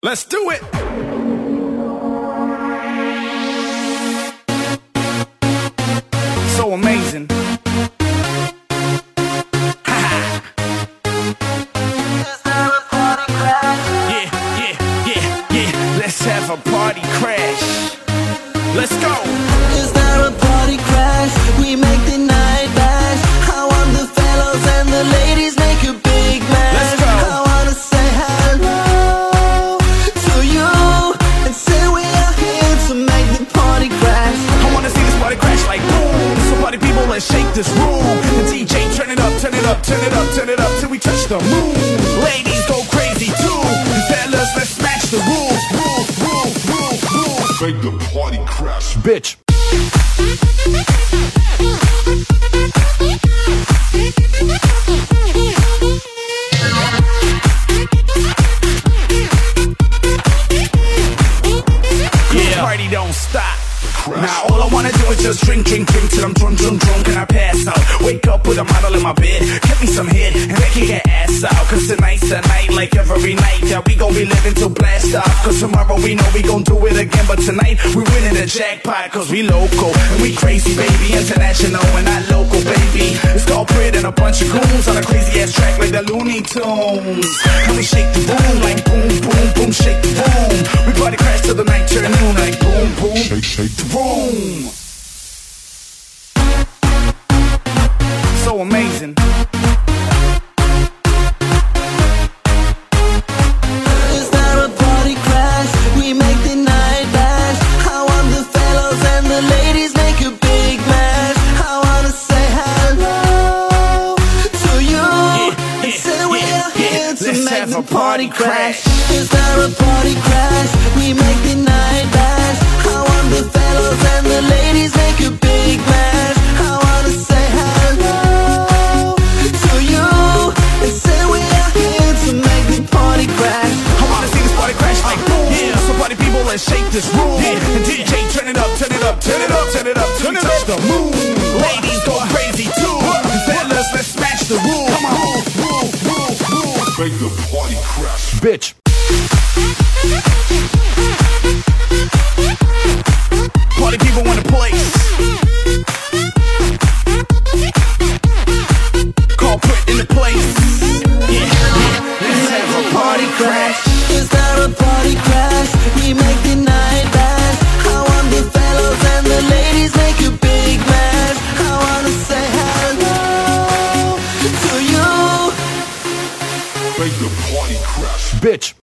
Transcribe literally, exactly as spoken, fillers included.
Let's do it. So amazing. Yeah, yeah, yeah, yeah. Let's have a party crash. Let's go. Is there a party crash? We make the night last. I want the fellows and the ladies make a big mess. Let's go. I wanna say hello to you and say we are here to make the party crash. I wanna see this party crash like boom. So party people, let's shake this room. The D J, turn it up, turn it up, turn it up, turn it up till we touch the moon. Ladies go crazy too. Fellas, let's smash the rules. Rules, rules, rules, rules. Make the party crash, Bitch. Yeah, party don't stop. Now all I wanna do is just drink, drink, drink till I'm drunk, drunk, drunk and I pass out. Wake up with a model in my bed, get me some head and then kick her ass out. Cause tonight's the night like every night. Yeah, we gon' be living till blast off. Cause tomorrow we know we gon' do it again. But tonight we winning the jackpot. Cause we local and we crazy, baby. International and not local, baby. It's called Prit and a bunch of goons on a crazy ass track like the Looney Tunes. And we shake the room like boom, boom, boom, shake the room. We party crash till the night turn noon like boom, boom, shake, shake the boom. So amazing. Is there a party crash? We make the night last. I want the fellows and the ladies make a big mess. I wanna say hello to you Yeah, and yeah, say we yeah, are here yeah. to Let's make have the a party party crash. crash. Is there a party crash? We make the night last. I want the fellows and the ladies make a big mess. I wanna say hello to you and say we are here to make the party crash. I wanna see this party crash like boom. Yeah, so party people, let's shake this room. Yeah, and D J, turn it up, turn it up, turn it up, turn it up, turn it touch the moon. Ladies go crazy too. Fellas, let's smash the room. Come on, move, move, move. make the party crash, Bitch. Party people in the place. Call Prit in the place. Yeah, yeah. Let's have a party crash.